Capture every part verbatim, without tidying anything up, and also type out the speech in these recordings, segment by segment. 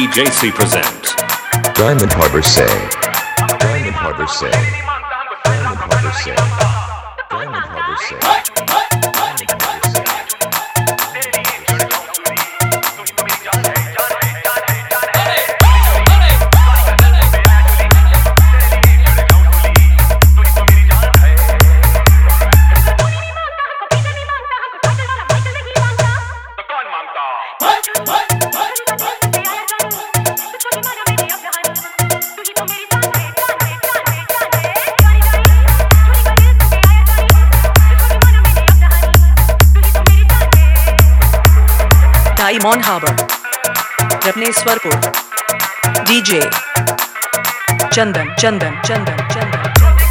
J C presents Diamond Harbor Say. Diamond Harbor Say. Diamond Harbor Say. Diamond Harbor Say. Diamond Harbor Say. Diamond Harbour, Ratneshwarpur, DJ Chandan Chandan Chandan Chandan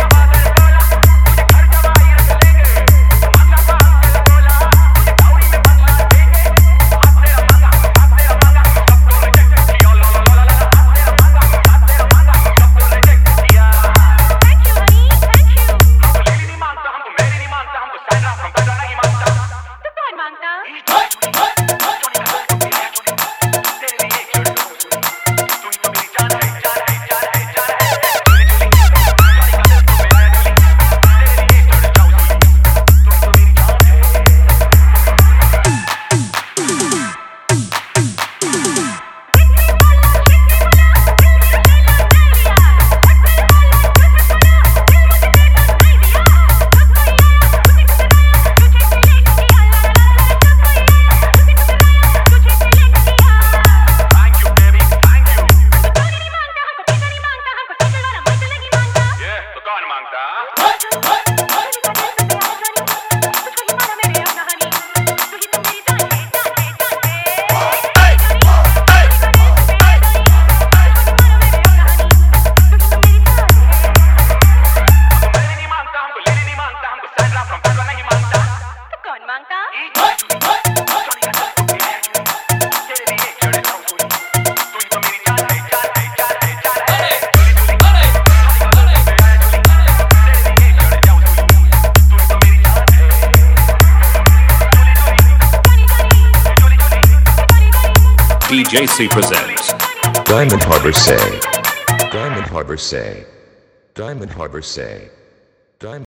D J C presents Diamond Harbor Say. Diamond Harbor Say. Diamond Harbor Say. Diamond